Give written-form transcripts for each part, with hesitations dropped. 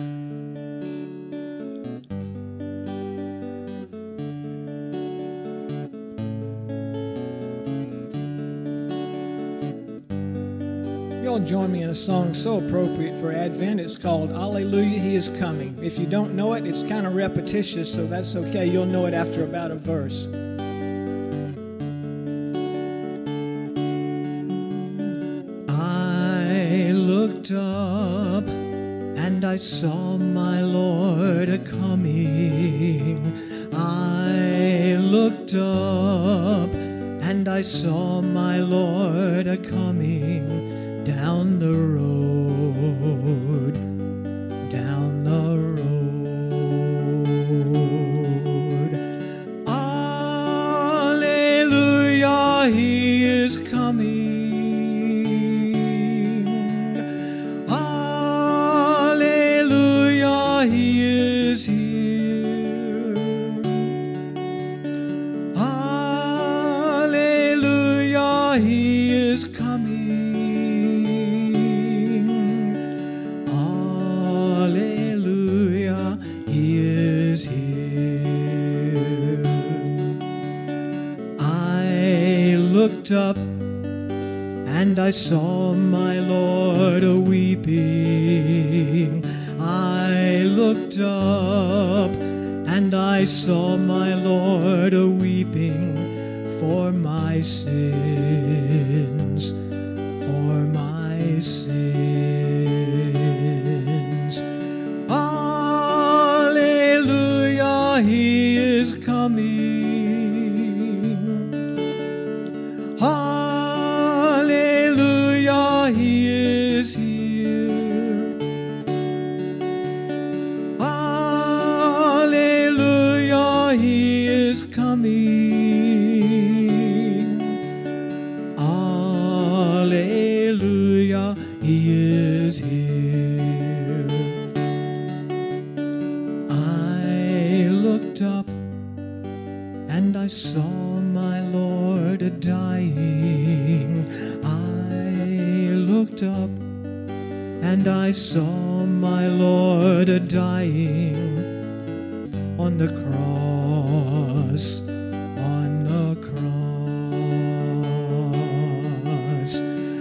Y'all join me in a song so appropriate for Advent. It's called Alleluia, He is Coming. If you don't know it, it's kind of repetitious, so that's okay. You'll know it after about a verse. I looked up and I saw my Lord a-coming. I looked up and I saw my Lord a-coming. Down the road, down the road. Alleluia, He is coming. Alleluia, He is here. Alleluia, He is coming. Looked up and I saw my Lord a-weeping. I looked up and I saw my Lord a-weeping for my sins, for my sins. Alleluia, He is coming. Hallelujah, He is here. Hallelujah, He is coming. Hallelujah, He is here. I looked up and I saw my Lord a-dying. I looked up and I saw my Lord a-dying on the cross, on the cross.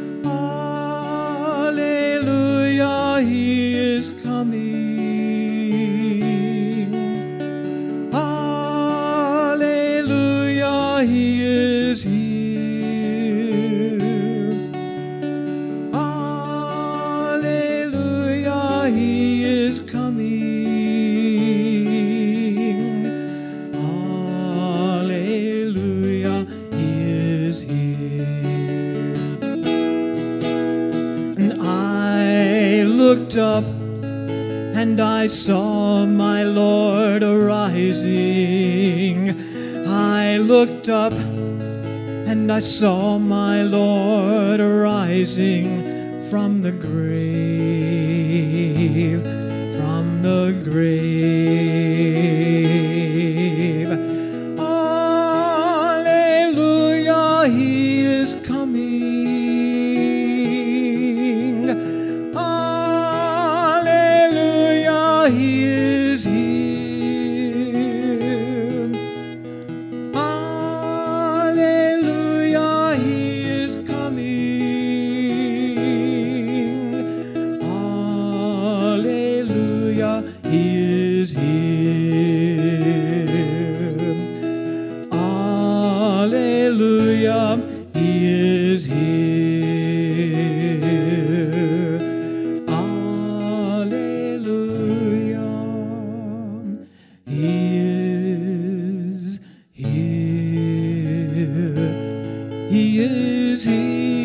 Hallelujah, He is coming. He is here. Alleluia, He is coming. Alleluia, He is here. And I looked up and I saw my Lord arising. I looked up and I saw my Lord arising from the grave, from the grave. Alleluia, He is coming. Alleluia, He is here. He is here. Alleluia, He is here. Alleluia, He is here. He is here.